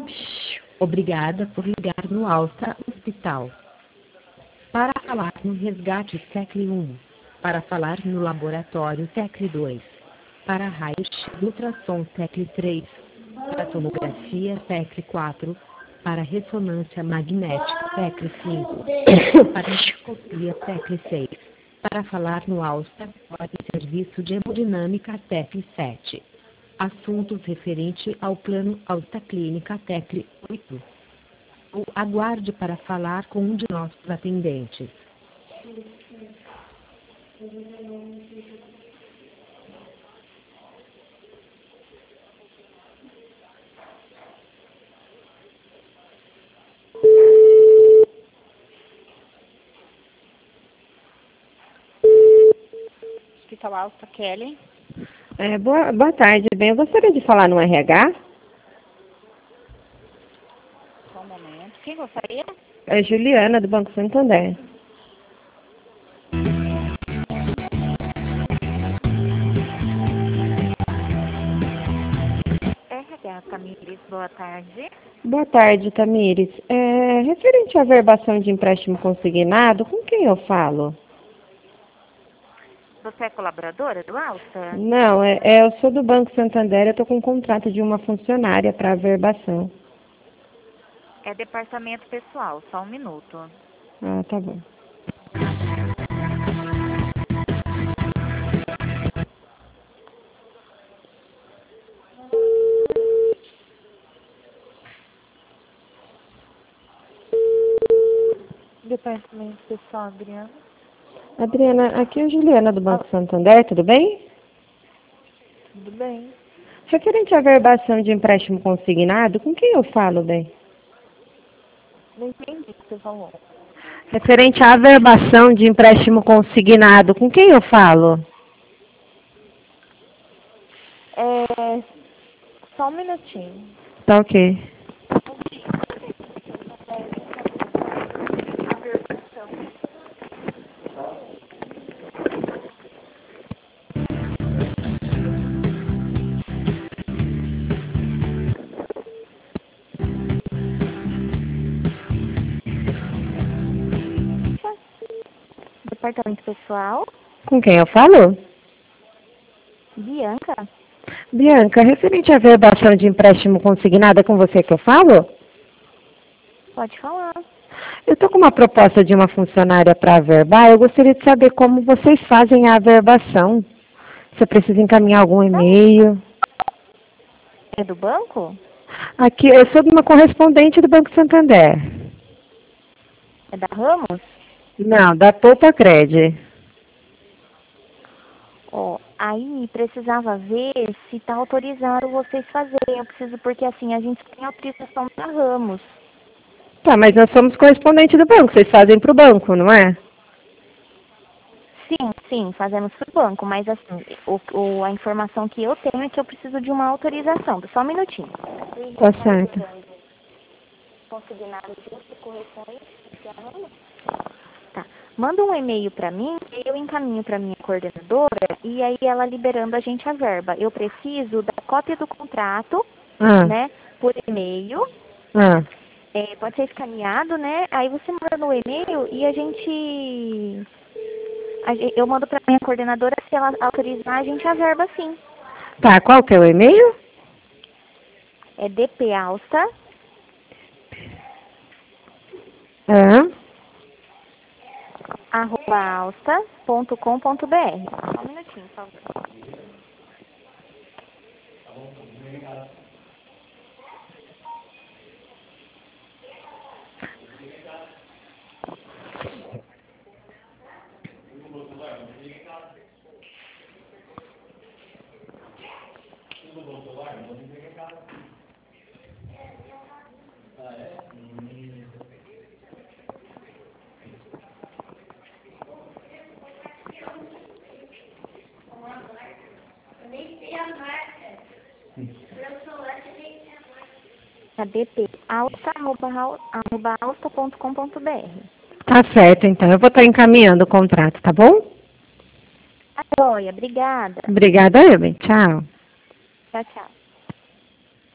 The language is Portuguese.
Obrigada por ligar no Alta Hospital. Para falar no resgate, tecle 1. Para falar no laboratório, tecle 2. Para raio-x ultrassom, tecle 3. Para tomografia, tecle 4. Para ressonância magnética, tecle 5. Para endoscopia, tecle 6. Para falar no Alta, serviço de hemodinâmica, tecle 7. Assuntos referente ao plano Alta Clínica, tecle 8. Ou aguarde para falar com um de nossos atendentes. Hospital Alta, Kelly. Boa tarde, bem, eu gostaria de falar no RH. Só um momento. Quem gostaria? É Juliana, do Banco Santander. RH, Tamires, boa tarde. Boa tarde, Tamires. Referente à verbação de empréstimo consignado, com quem eu falo? Você é colaboradora do Alta? Não, eu sou do Banco Santander, eu estou com um contrato de uma funcionária para verbação. É departamento pessoal, só um minuto. Ah, tá bom. Departamento pessoal, Adriana. Adriana, aqui é a Juliana do Banco Santander, tudo bem? Tudo bem. Referente à verbação de empréstimo consignado, com quem eu falo, bem? Não entendi o que você falou. Referente à verbação de empréstimo consignado, com quem eu falo? Só um minutinho. Tá ok. Departamento pessoal, Com quem eu falo? Bianca. Bianca, referente à verbação de empréstimo consignado, é com você que eu falo? Pode falar. Eu estou com uma proposta de uma funcionária para averbar, eu gostaria de saber como vocês fazem a averbação. Você precisa encaminhar algum e-mail? É do banco? Aqui, eu sou de uma correspondente do Banco Santander. É da Ramos? Não, da Poupa Cred. Aí precisava ver se tá autorizado vocês fazerem. Eu preciso, porque assim, a gente tem autorização da Ramos. Tá, mas nós somos correspondente do banco, vocês fazem para o banco, não é? Sim, fazemos pro banco, mas assim, a informação que eu tenho é que eu preciso de uma autorização. Só um minutinho. Tá certo. Consignado de correções da Ramos? Tá. Manda um e-mail para mim, eu encaminho para minha coordenadora e aí ela liberando a gente a verba. Eu preciso da cópia do contrato, né, por e-mail. Pode ser escaneado, né? Aí você manda no e-mail e eu mando para minha coordenadora, se ela autorizar, a gente averba sim. Tá, qual que é o e-mail? É dpalsta. @alsta.com.br. Só um minutinho, por favor. dpalsta.alsta.com.br. Tá certo, então. Eu vou estar encaminhando o contrato, tá bom? Tá joia, obrigada. Obrigada, Evelyn. Tchau. Tchau, tchau.